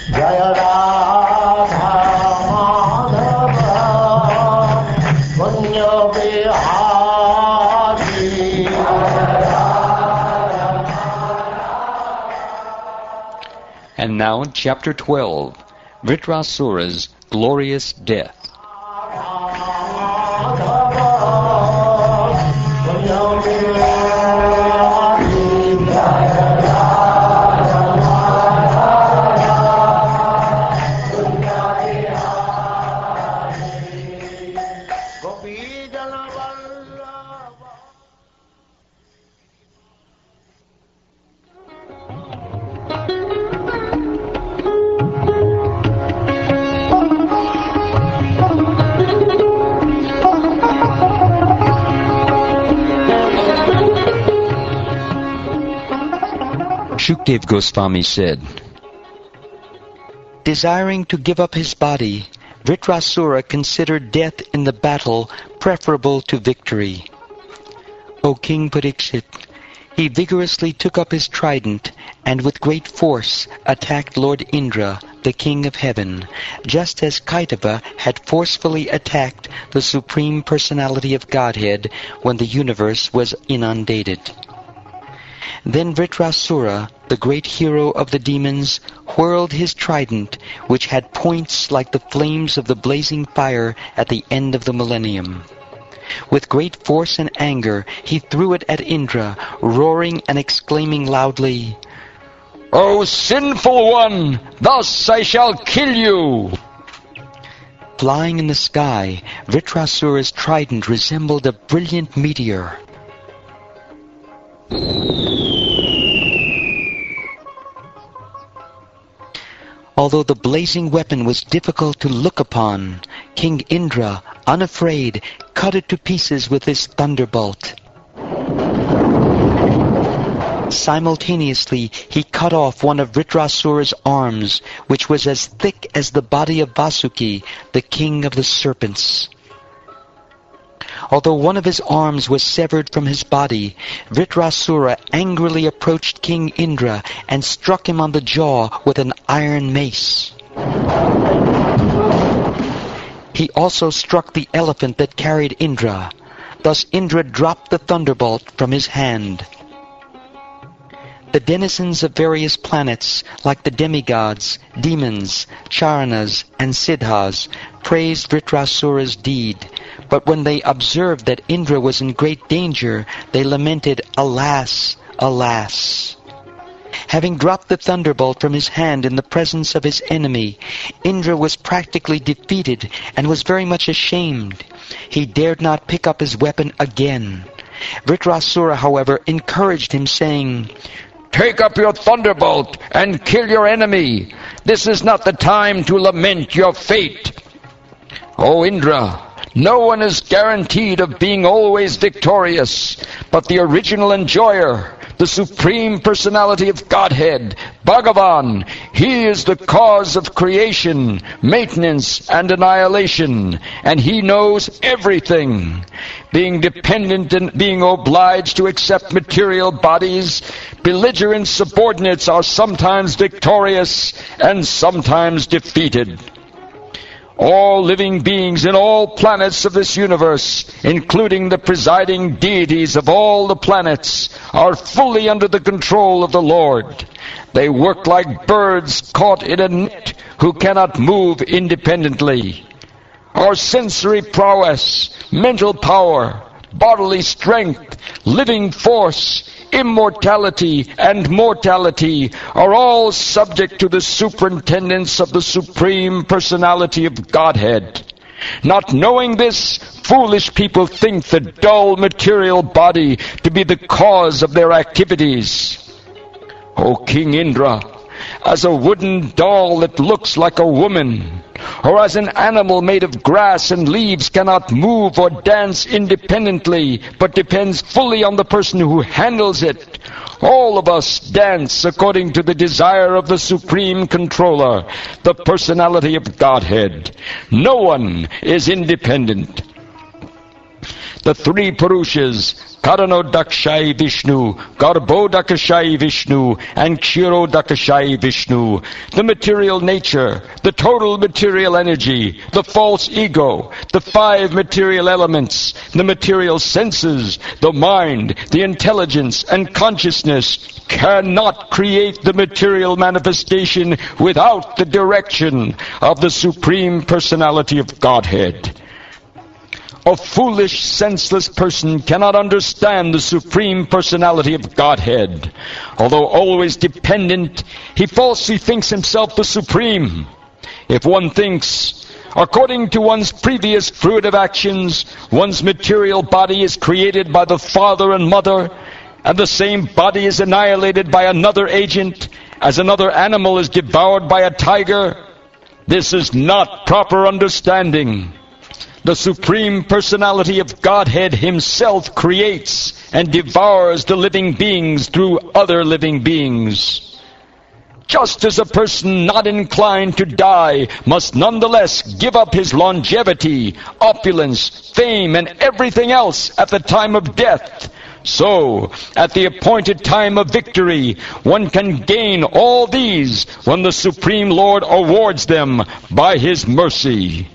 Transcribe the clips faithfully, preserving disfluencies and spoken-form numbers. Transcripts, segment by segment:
Jaya Radha Madhava Punya Bihari. And now, chapter twelve, Vritrasura's glorious death. Shukdev Goswami said, desiring to give up his body, Vritrasura considered death in the battle preferable to victory. O King Parikshit, he vigorously took up his trident and with great force attacked Lord Indra, the King of Heaven, just as Kaitava had forcefully attacked the Supreme Personality of Godhead when the universe was inundated. Then Vritrasura, the great hero of the demons, whirled his trident, which had points like the flames of the blazing fire at the end of the millennium. With great force and anger, he threw it at Indra, roaring and exclaiming loudly, "O sinful one, thus I shall kill you!" Flying in the sky, Vritrasura's trident resembled a brilliant meteor. Although the blazing weapon was difficult to look upon, King Indra, unafraid, cut it to pieces with his thunderbolt. Simultaneously, he cut off one of Vritrasura's arms, which was as thick as the body of Vasuki, the king of the serpents. Although one of his arms was severed from his body, Vritrasura angrily approached King Indra and struck him on the jaw with an iron mace. He also struck the elephant that carried Indra. Thus Indra dropped the thunderbolt from his hand. The denizens of various planets, like the demigods, demons, charanas, and siddhas, praised Vritrasura's deed. But when they observed that Indra was in great danger, they lamented, "Alas, alas!" Having dropped the thunderbolt from his hand in the presence of his enemy, Indra was practically defeated and was very much ashamed. He dared not pick up his weapon again. Vritrasura, however, encouraged him, saying, "Take up your thunderbolt and kill your enemy. This is not the time to lament your fate." O Indra, no one is guaranteed of being always victorious, but the original enjoyer, the Supreme Personality of Godhead, Bhagavan. He is the cause of creation, maintenance, and annihilation, and He knows everything. Being dependent and being obliged to accept material bodies, belligerent subordinates are sometimes victorious and sometimes defeated. All living beings in all planets of this universe, including the presiding deities of all the planets, are fully under the control of the Lord. They work like birds caught in a net who cannot move independently. Our sensory prowess, mental power, bodily strength, living force, immortality and mortality are all subject to the superintendence of the Supreme Personality of Godhead. Not knowing this, foolish people think the dull material body to be the cause of their activities. O King Indra, as a wooden doll that looks like a woman, or as an animal made of grass and leaves cannot move or dance independently, but depends fully on the person who handles it, all of us dance according to the desire of the Supreme Controller, the Personality of Godhead. No one is independent. the three Purushas, Karanodakshai Vishnu, Garbhodakshai Vishnu, and Kshirodakshai Vishnu, the material nature, the total material energy, the false ego, the five material elements, the material senses, the mind, the intelligence, and consciousness cannot create the material manifestation without the direction of the Supreme Personality of Godhead. A foolish, senseless person cannot understand the Supreme Personality of Godhead. Although always dependent, he falsely thinks himself the Supreme. If one thinks, according to one's previous fruitive actions, one's material body is created by the father and mother, and the same body is annihilated by another agent, as another animal is devoured by a tiger, this is not proper understanding. The Supreme Personality of Godhead Himself creates and devours the living beings through other living beings. Just as a person not inclined to die must nonetheless give up his longevity, opulence, fame, and everything else at the time of death, so, at the appointed time of victory, one can gain all these when the Supreme Lord awards them by His mercy.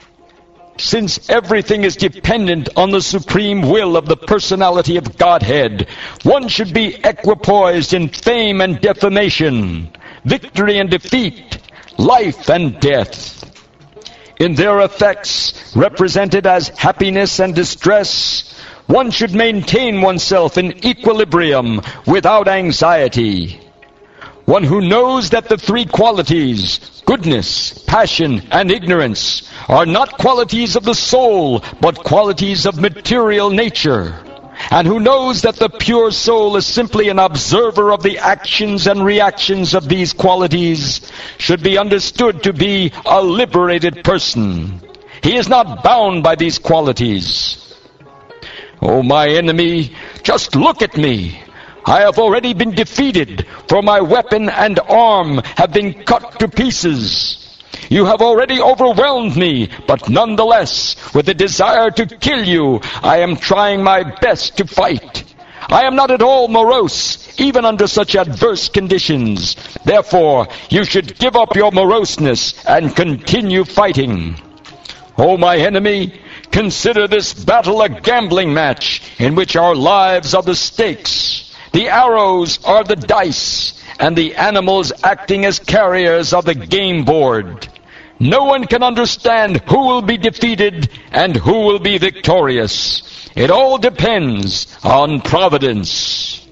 Since everything is dependent on the supreme will of the personality of Godhead, one should be equipoised in fame and defamation, victory and defeat, life and death. In their effects, represented as happiness and distress, one should maintain oneself in equilibrium without anxiety. One who knows that the three qualities, goodness, passion, and ignorance, are not qualities of the soul, but qualities of material nature, and who knows that the pure soul is simply an observer of the actions and reactions of these qualities, should be understood to be a liberated person. He is not bound by these qualities. Oh, my enemy, just look at me. I have already been defeated, for my weapon and arm have been cut to pieces. You have already overwhelmed me, but nonetheless, with the desire to kill you, I am trying my best to fight. I am not at all morose, even under such adverse conditions. Therefore, you should give up your moroseness and continue fighting. Oh, my enemy, consider this battle a gambling match in which our lives are the stakes. The arrows are the dice, and the animals acting as carriers of the game board. No one can understand who will be defeated and who will be victorious. It all depends on Providence.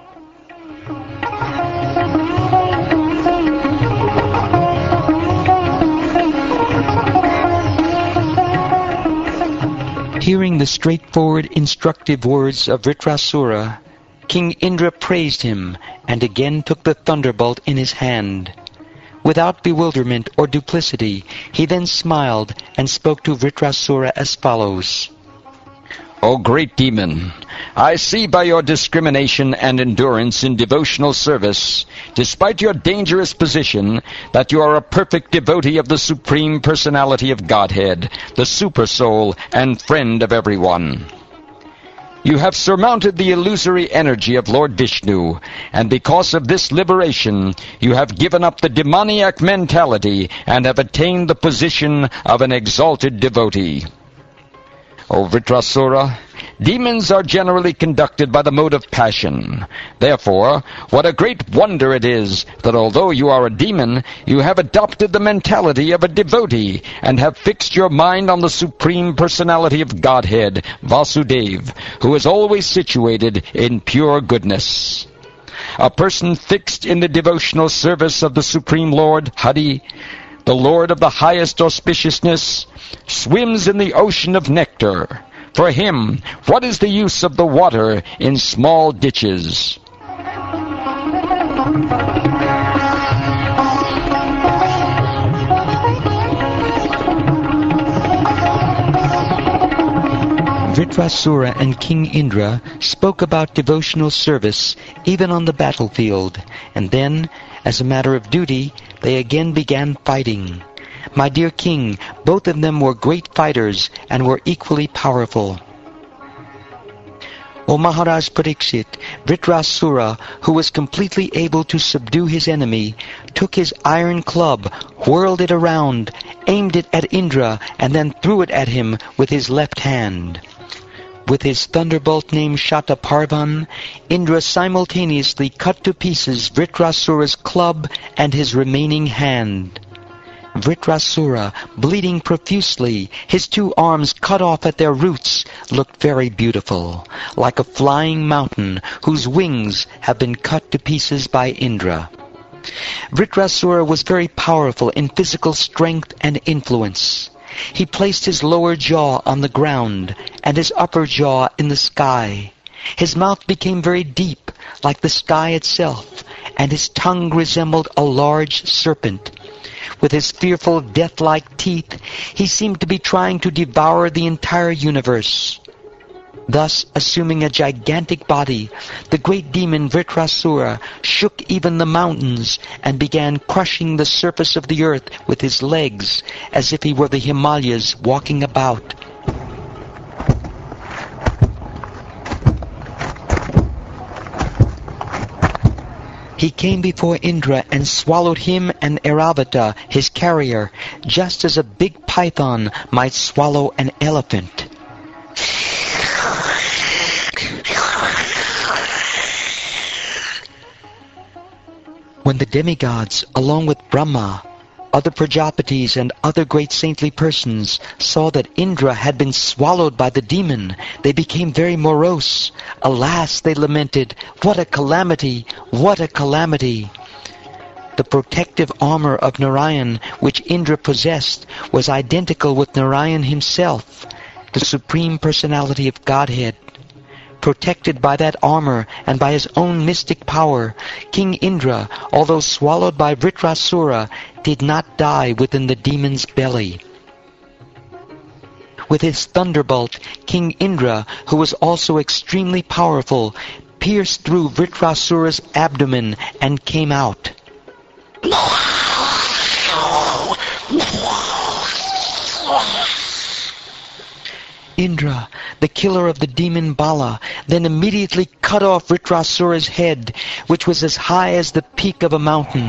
Hearing the straightforward, instructive words of Vritrasura, King Indra praised him, and again took the thunderbolt in his hand. Without bewilderment or duplicity, he then smiled and spoke to Vritrasura as follows. O great demon, I see by your discrimination and endurance in devotional service, despite your dangerous position, that you are a perfect devotee of the Supreme Personality of Godhead, the Supersoul and friend of everyone. You have surmounted the illusory energy of Lord Vishnu, and because of this liberation, you have given up the demoniac mentality and have attained the position of an exalted devotee. O Vritrasura, demons are generally conducted by the mode of passion. Therefore, what a great wonder it is that although you are a demon, you have adopted the mentality of a devotee and have fixed your mind on the Supreme Personality of Godhead, Vasudeva, who is always situated in pure goodness. A person fixed in the devotional service of the Supreme Lord, Hari, the Lord of the highest auspiciousness, swims in the ocean of nectar. For him, what is the use of the water in small ditches? Vritrasura and King Indra spoke about devotional service even on the battlefield, and then, as a matter of duty, they again began fighting. My dear king, both of them were great fighters and were equally powerful. O Maharaj Pariksit, Vritrasura, who was completely able to subdue his enemy, took his iron club, whirled it around, aimed it at Indra, and then threw it at him with his left hand. With his thunderbolt named Shataparvan, Indra simultaneously cut to pieces Vritrasura's club and his remaining hand. Vritrasura, bleeding profusely, his two arms cut off at their roots, looked very beautiful, like a flying mountain whose wings have been cut to pieces by Indra. Vritrasura was very powerful in physical strength and influence. He placed his lower jaw on the ground and his upper jaw in the sky. His mouth became very deep, like the sky itself, and his tongue resembled a large serpent. With his fearful death-like teeth, he seemed to be trying to devour the entire universe. Thus, assuming a gigantic body, the great demon Vritrasura shook even the mountains and began crushing the surface of the earth with his legs, as if he were the Himalayas walking about. He came before Indra and swallowed him and Airavata, his carrier, just as a big python might swallow an elephant. When the demigods, along with Brahma, other Prajapatis and other great saintly persons, saw that Indra had been swallowed by the demon, they became very morose. Alas, they lamented, what a calamity! What a calamity! The protective armor of Narayan, which Indra possessed, was identical with Narayan himself, the Supreme Personality of Godhead. Protected by that armor and by his own mystic power, King Indra, although swallowed by Vritrasura, did not die within the demon's belly. With his thunderbolt, King Indra, who was also extremely powerful, pierced through Vritrasura's abdomen and came out. Indra, the killer of the demon Bala, then immediately cut off Vritrasura's head, which was as high as the peak of a mountain.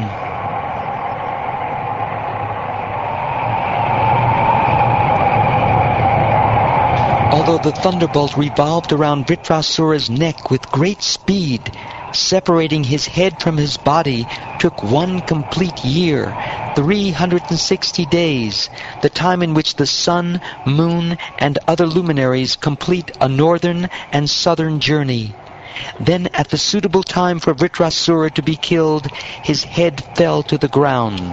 Although the thunderbolt revolved around Vritrasura's neck with great speed, separating his head from his body took one complete year, three hundred sixty days, the time in which the sun, moon, and other luminaries complete a northern and southern journey. Then, at the suitable time for Vritrasura to be killed, his head fell to the ground.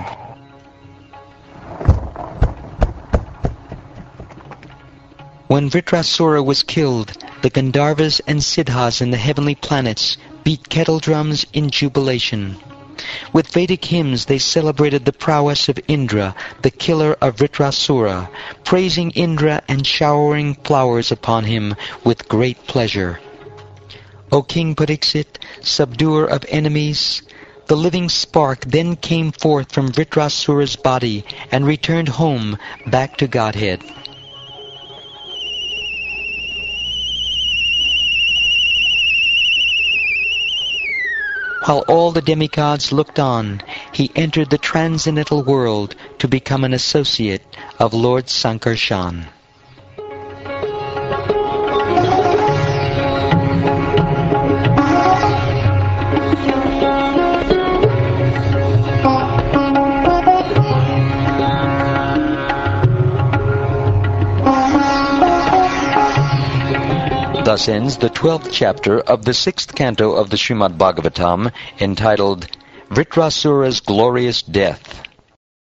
When Vritrasura was killed, the Gandharvas and Siddhas in the heavenly planets beat kettle drums in jubilation. With Vedic hymns they celebrated the prowess of Indra, the killer of Vritrasura, praising Indra and showering flowers upon him with great pleasure. O King Pariksit, subduer of enemies, the living spark then came forth from Vritrasura's body and returned home back to Godhead. While all the demigods looked on, he entered the transcendental world to become an associate of Lord Sankarshan. Thus ends the twelfth chapter of the sixth canto of the Srimad Bhagavatam, entitled Vritrasura's Glorious Death.